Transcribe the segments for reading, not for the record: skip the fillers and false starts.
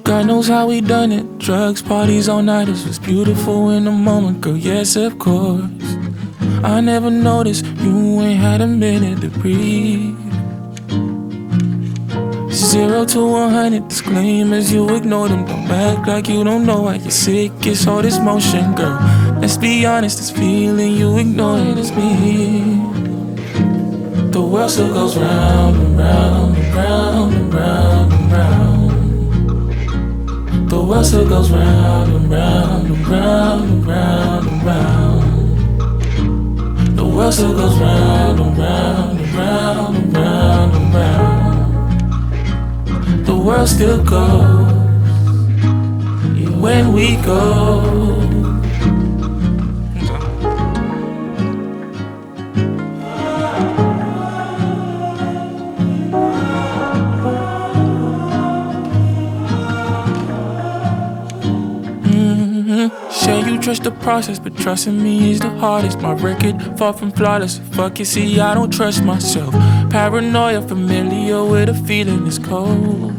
God knows how we done it. Drugs, parties, all nighters was beautiful in the moment, girl, yes of course. I never noticed you ain't had a minute to breathe. 0 to 100 disclaimers, you ignore them. Don't act like you don't know why you're sick. It's all this motion, girl. Let's be honest, this feeling you ignore it is me. The world still goes round and round and round and round and round. The world still goes round and round and round and round and round. The world still goes round and round and round and round and round. The world still goes when we go. Say you trust the process, but trusting me is the hardest. My record far from flawless. Fuck it, see, I don't trust myself. Paranoia, familiar with a feeling is cold.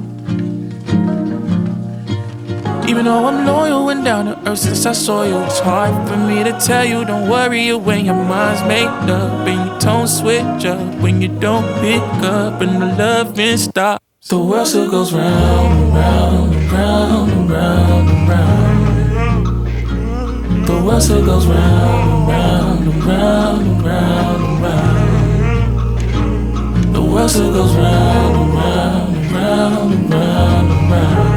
Even though I'm loyal and down to earth since I saw you, it's hard for me to tell you, don't worry when your mind's made up and your tone switch up when you don't pick up and the loving stops. The world still goes round and round and round and round and round. The world still goes round and round and round and round and round. The world still goes round and round and round and round and round.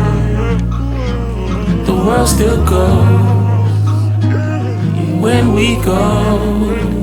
The world still goes when we go.